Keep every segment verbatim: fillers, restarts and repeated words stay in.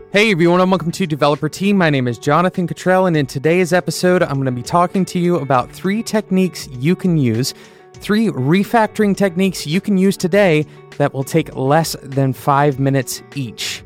Hey everyone, and welcome to Developer Team. My name is Jonathan Cottrell, and in today's episode, I'm going to be talking to you about three techniques you can use, three refactoring techniques you can use today that will take less than five minutes each.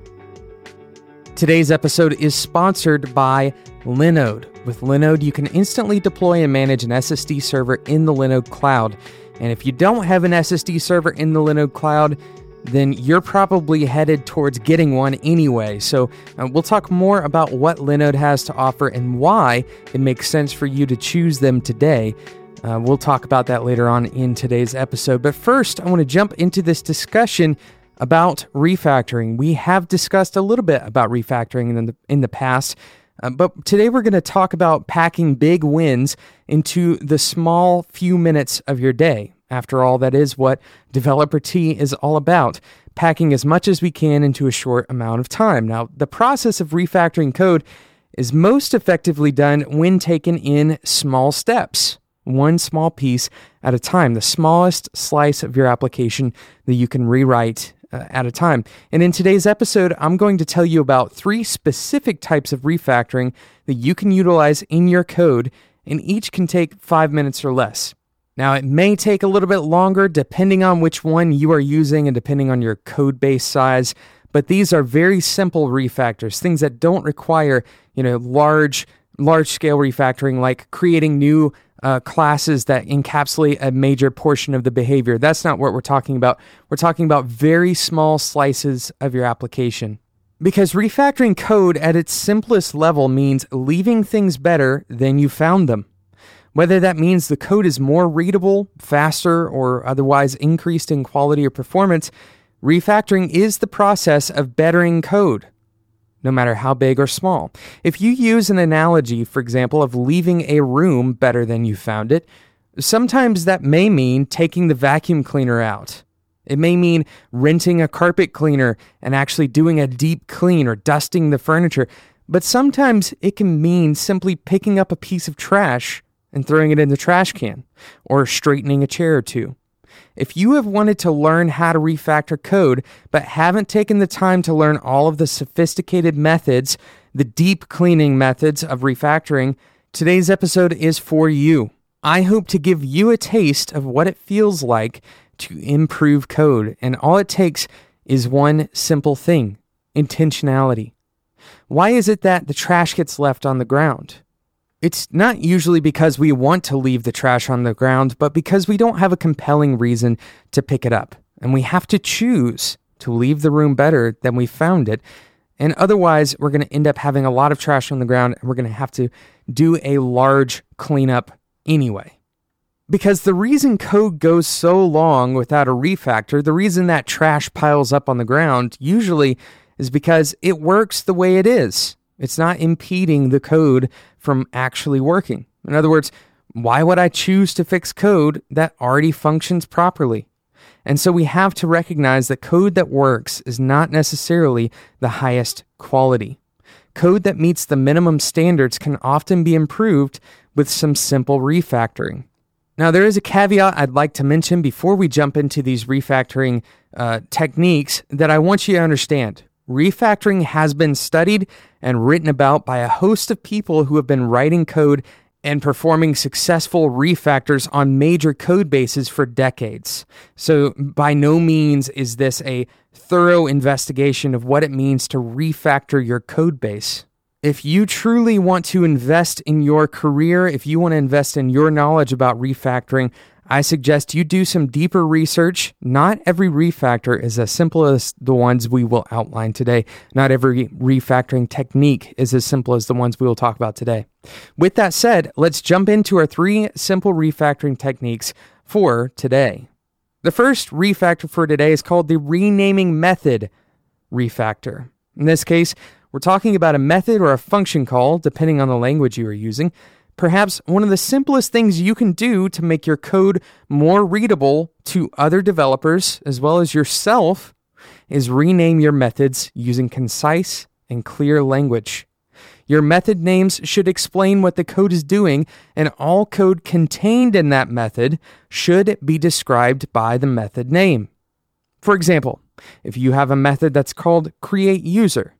Today's episode is sponsored by Linode. With Linode, you can instantly deploy and manage an S S D server in the Linode cloud. And if you don't have an S S D server in the Linode cloud, then you're probably headed towards getting one anyway. So uh, we'll talk more about what Linode has to offer and why it makes sense for you to choose them today. Uh, we'll talk about that later on in today's episode. But first, I want to jump into this discussion about refactoring. We have discussed a little bit about refactoring in the, in the past, uh, but today we're going to talk about packing big wins into the small few minutes of your day. After all, that is what Developer T is all about, packing as much as we can into a short amount of time. Now, the process of refactoring code is most effectively done when taken in small steps, one small piece at a time, the smallest slice of your application that you can rewrite uh, at a time. And in today's episode, I'm going to tell you about three specific types of refactoring that you can utilize in your code, and each can take five minutes or less. Now, it may take a little bit longer depending on which one you are using and depending on your code base size, but these are very simple refactors, things that don't require, you know, large, large-scale refactoring like creating new uh, classes that encapsulate a major portion of the behavior. That's not what we're talking about. We're talking about very small slices of your application. Because refactoring code at its simplest level means leaving things better than you found them. Whether that means the code is more readable, faster, or otherwise increased in quality or performance, refactoring is the process of bettering code, no matter how big or small. If you use an analogy, for example, of leaving a room better than you found it, sometimes that may mean taking the vacuum cleaner out. It may mean renting a carpet cleaner and actually doing a deep clean or dusting the furniture, but sometimes it can mean simply picking up a piece of trash and throwing it in the trash can, or straightening a chair or two. If you have wanted to learn how to refactor code, but haven't taken the time to learn all of the sophisticated methods, the deep cleaning methods of refactoring, today's episode is for you. I hope to give you a taste of what it feels like to improve code, and all it takes is one simple thing: intentionality. Why is it that the trash gets left on the ground? It's not usually because we want to leave the trash on the ground, but because we don't have a compelling reason to pick it up. And we have to choose to leave the room better than we found it. And otherwise, we're going to end up having a lot of trash on the ground, and we're going to have to do a large cleanup anyway. Because the reason code goes so long without a refactor, the reason that trash piles up on the ground usually is because it works the way it is. It's not impeding the code from actually working. In other words, why would I choose to fix code that already functions properly? And so we have to recognize that code that works is not necessarily the highest quality. Code that meets the minimum standards can often be improved with some simple refactoring. Now, there is a caveat I'd like to mention before we jump into these refactoring uh, techniques that I want you to understand. Refactoring has been studied and written about by a host of people who have been writing code and performing successful refactors on major code bases for decades. So by no means is this a thorough investigation of what it means to refactor your code base. If you truly want to invest in your career, if you want to invest in your knowledge about refactoring, I suggest you do some deeper research. Not every refactor is as simple as the ones we will outline today. Not every refactoring technique is as simple as the ones we will talk about today. With that said, let's jump into our three simple refactoring techniques for today. The first refactor for today is called the renaming method refactor. In this case, we're talking about a method or a function call, depending on the language you are using. Perhaps one of the simplest things you can do to make your code more readable to other developers as well as yourself is rename your methods using concise and clear language. Your method names should explain what the code is doing, and all code contained in that method should be described by the method name. For example, if you have a method that's called createUser,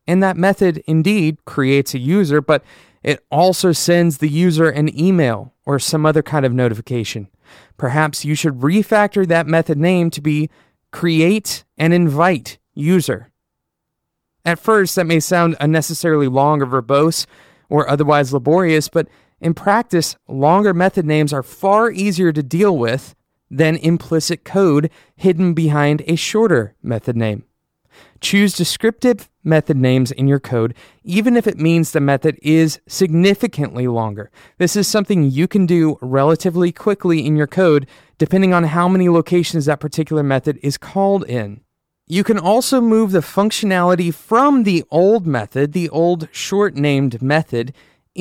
And that method indeed creates a user, but it also sends the user an email or some other kind of notification. Perhaps you should refactor that method name to be create and invite user. At first, that may sound unnecessarily long or verbose or otherwise laborious, but in practice, longer method names are far easier to deal with than implicit code hidden behind a shorter method name. Choose descriptive method names in your code, even if it means the method is significantly longer. This is something you can do relatively quickly in your code, depending on how many locations that particular method is called in. You can also move the functionality from the old method, the old short-named method,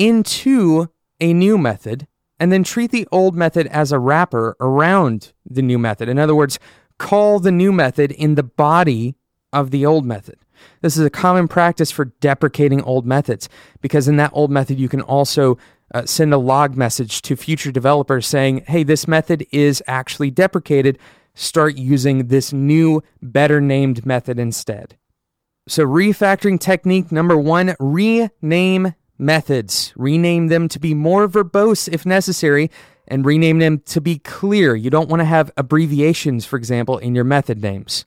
into a new method, and then treat the old method as a wrapper around the new method. In other words, call the new method in the body of the old method. This is a common practice for deprecating old methods, because in that old method, you can also uh, send a log message to future developers saying, hey, this method is actually deprecated. Start using this new, better named method instead. So refactoring technique number one, rename methods. Rename them to be more verbose if necessary, and rename them to be clear. You don't want to have abbreviations, for example, in your method names.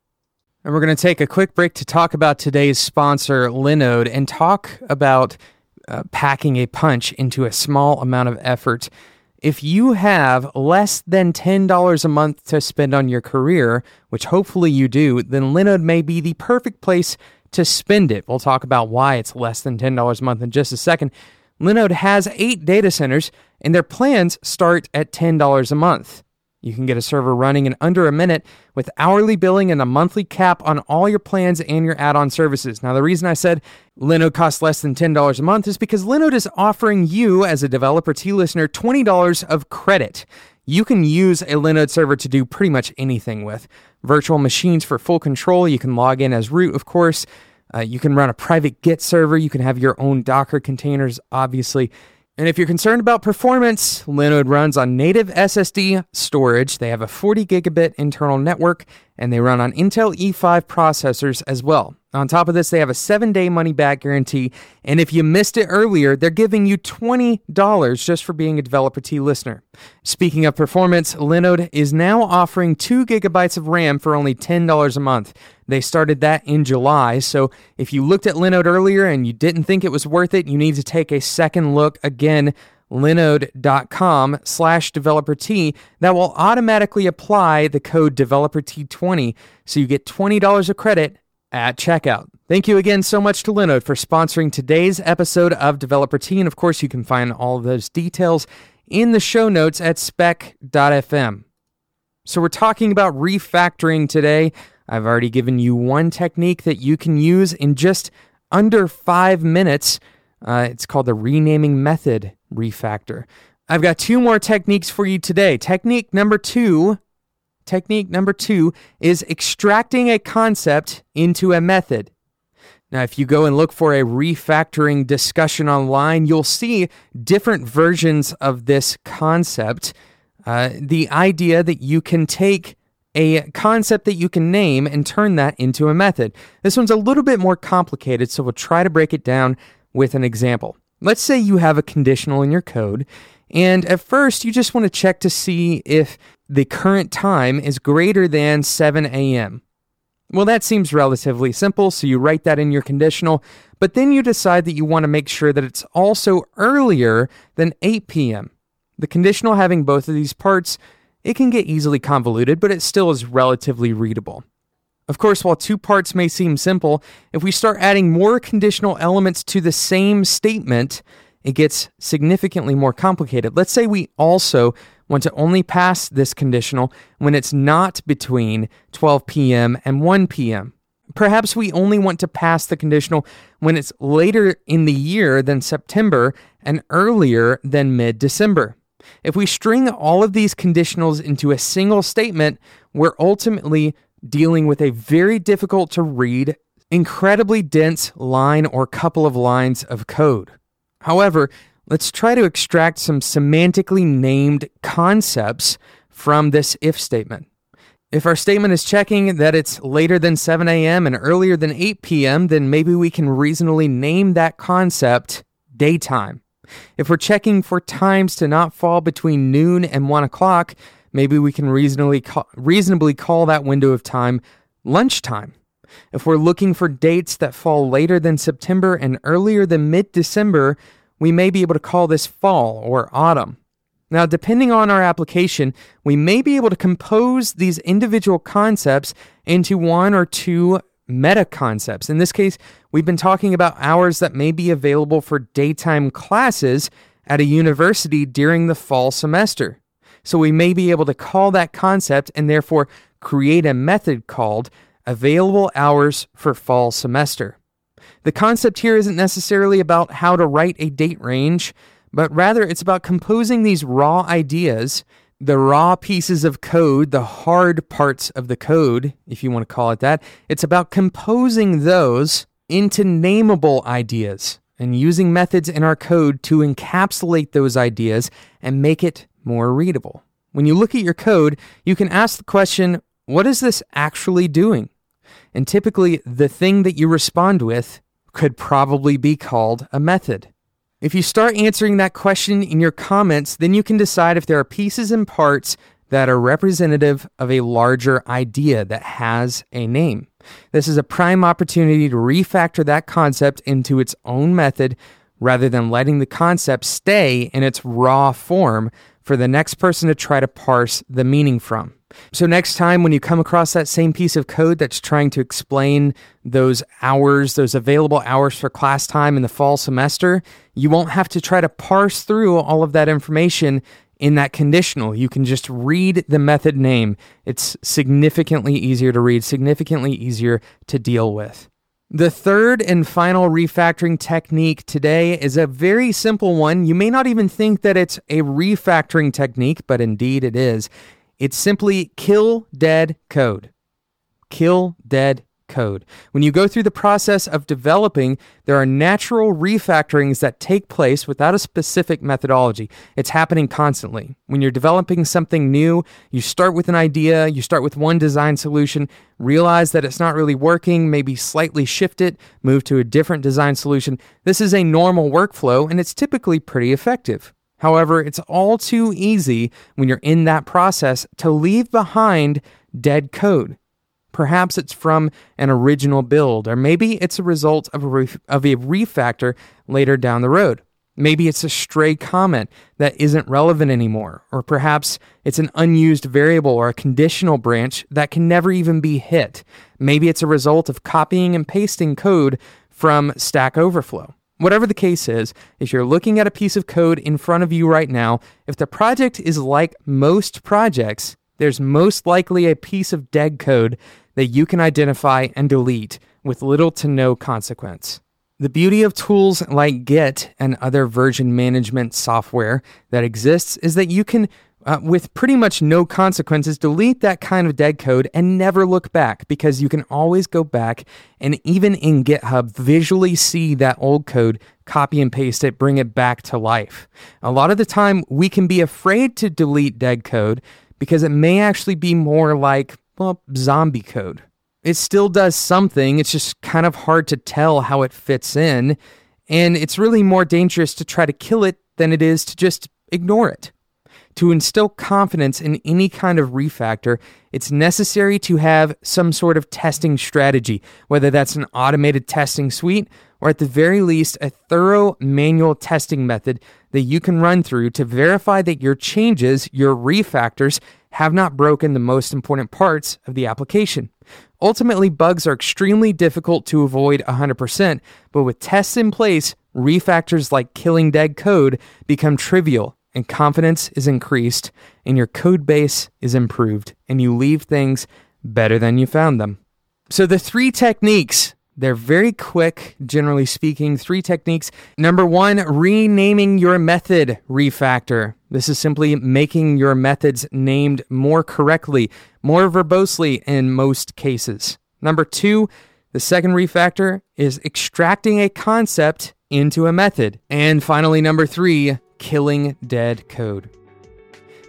And we're going to take a quick break to talk about today's sponsor, Linode, and talk about uh, packing a punch into a small amount of effort. If you have less than ten dollars a month to spend on your career, which hopefully you do, then Linode may be the perfect place to spend it. We'll talk about why it's less than ten dollars a month in just a second. Linode has eight data centers, and their plans start at ten dollars a month. You can get a server running in under a minute with hourly billing and a monthly cap on all your plans and your add-on services. Now, the reason I said Linode costs less than ten dollars a month is because Linode is offering you, as a Developer T listener, twenty dollars of credit. You can use a Linode server to do pretty much anything with. Virtual machines for full control. You can log in as root, of course. Uh, you can run a private Git server. You can have your own Docker containers, obviously. And if you're concerned about performance, Linode runs on native S S D storage. They have a forty gigabit internal network, and they run on Intel E five processors as well. On top of this, they have a seven-day money-back guarantee, and if you missed it earlier, they're giving you twenty dollars just for being a Developer T listener. Speaking of performance, Linode is now offering two gigabytes of RAM for only ten dollars a month. They started that in July, so if you looked at Linode earlier and you didn't think it was worth it, you need to take a second look. Again, linode.com slash developer T. That will automatically apply the code developer T twenty, so you get twenty dollars of credit at checkout. Thank you again so much to Linode for sponsoring today's episode of Developer T, and of course you can find all of those details in the show notes at spec dot f m. So we're talking about refactoring today. I've already given you one technique that you can use in just under five minutes. Uh, it's called the renaming method refactor. I've got two more techniques for you today. Technique number two, technique number two is extracting a concept into a method. Now, if you go and look for a refactoring discussion online, you'll see different versions of this concept. Uh, the idea that you can take a concept that you can name and turn that into a method. This one's a little bit more complicated, so we'll try to break it down with an example. Let's say you have a conditional in your code, and at first you just want to check to see if the current time is greater than seven a.m. Well, that seems relatively simple, so you write that in your conditional, but then you decide that you want to make sure that it's also earlier than eight p.m. The conditional having both of these parts, it can get easily convoluted, but it still is relatively readable. Of course, while two parts may seem simple, if we start adding more conditional elements to the same statement, it gets significantly more complicated. Let's say we also want to only pass this conditional when it's not between twelve p.m. and one p.m. Perhaps we only want to pass the conditional when it's later in the year than September and earlier than mid-December. If we string all of these conditionals into a single statement, we're ultimately dealing with a very difficult to read, incredibly dense line or couple of lines of code. However, let's try to extract some semantically named concepts from this if statement. If our statement is checking that it's later than seven a.m. and earlier than eight p.m., then maybe we can reasonably name that concept daytime. If we're checking for times to not fall between noon and one o'clock, maybe we can reasonably call, reasonably call that window of time lunchtime. If we're looking for dates that fall later than September and earlier than mid-December, we may be able to call this fall or autumn. Now, depending on our application, we may be able to compose these individual concepts into one or two meta concepts. In this case, we've been talking about hours that may be available for daytime classes at a university during the fall semester. So we may be able to call that concept and therefore create a method called available hours for fall semester. The concept here isn't necessarily about how to write a date range, but rather it's about composing these raw ideas, the raw pieces of code, the hard parts of the code, if you want to call it that. It's about composing those into nameable ideas and using methods in our code to encapsulate those ideas and make it more readable. When you look at your code, you can ask the question, what is this actually doing? And typically, the thing that you respond with could probably be called a method. If you start answering that question in your comments, then you can decide if there are pieces and parts that are representative of a larger idea that has a name. This is a prime opportunity to refactor that concept into its own method rather than letting the concept stay in its raw form for the next person to try to parse the meaning from. So next time when you come across that same piece of code that's trying to explain those hours, those available hours for class time in the fall semester, you won't have to try to parse through all of that information in that conditional. You can just read the method name. It's significantly easier to read, significantly easier to deal with. The third and final refactoring technique today is a very simple one. You may not even think that it's a refactoring technique, but indeed it is. It's simply kill dead code. Kill dead code. When you go through the process of developing, there are natural refactorings that take place without a specific methodology. It's happening constantly. When you're developing something new, you start with an idea, you start with one design solution, realize that it's not really working, maybe slightly shift it, move to a different design solution. This is a normal workflow, and it's typically pretty effective. However, it's all too easy when you're in that process to leave behind dead code. Perhaps it's from an original build, or maybe it's a result of a, ref- of a refactor later down the road. Maybe it's a stray comment that isn't relevant anymore, or perhaps it's an unused variable or a conditional branch that can never even be hit. Maybe it's a result of copying and pasting code from Stack Overflow. Whatever the case is, if you're looking at a piece of code in front of you right now, if the project is like most projects, there's most likely a piece of dead code that you can identify and delete with little to no consequence. The beauty of tools like Git and other version management software that exists is that you can, uh, with pretty much no consequences, delete that kind of dead code and never look back, because you can always go back and even in GitHub visually see that old code, copy and paste it, bring it back to life. A lot of the time we can be afraid to delete dead code because it may actually be more like, well, zombie code. It still does something, it's just kind of hard to tell how it fits in, and it's really more dangerous to try to kill it than it is to just ignore it. To instill confidence in any kind of refactor, it's necessary to have some sort of testing strategy, whether that's an automated testing suite or at the very least a thorough manual testing method that you can run through to verify that your changes, your refactors, have not broken the most important parts of the application. Ultimately, bugs are extremely difficult to avoid one hundred percent, but with tests in place, refactors like killing dead code become trivial, and confidence is increased, and your code base is improved, and you leave things better than you found them. So the three techniques, they're very quick, generally speaking, three techniques. Number one, renaming your method refactor. This is simply making your methods named more correctly, more verbosely in most cases. Number two, the second refactor is extracting a concept into a method. And finally, number three, killing dead code.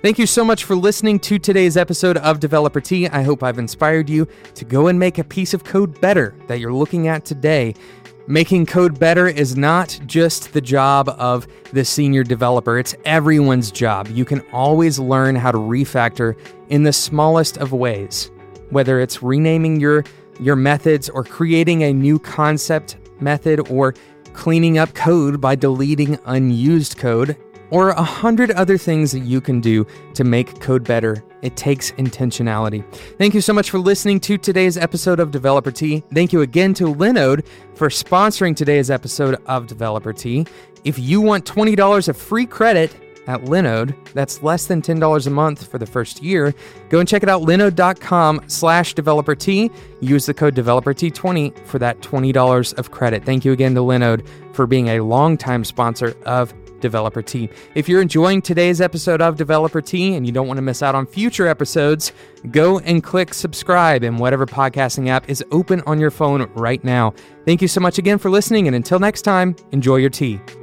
Thank you so much for listening to today's episode of Developer Tea. I hope I've inspired you to go and make a piece of code better that you're looking at today. Making code better is not just the job of the senior developer. It's everyone's job. You can always learn how to refactor in the smallest of ways, whether it's renaming your, your methods or creating a new concept method or cleaning up code by deleting unused code, or a hundred other things that you can do to make code better. It takes intentionality. Thank you so much for listening to today's episode of Developer Tea. Thank you again to Linode for sponsoring today's episode of Developer Tea. If you want twenty dollars of free credit at Linode, that's less than ten dollars a month for the first year, go and check it out, linode.com slash developer T. Use the code developer T twenty for that twenty dollars of credit. Thank you again to Linode for being a longtime sponsor of Developer Tea. If you're enjoying today's episode of Developer Tea and you don't want to miss out on future episodes, go and click subscribe in whatever podcasting app is open on your phone right now. Thank you so much again for listening, and until next time, enjoy your tea.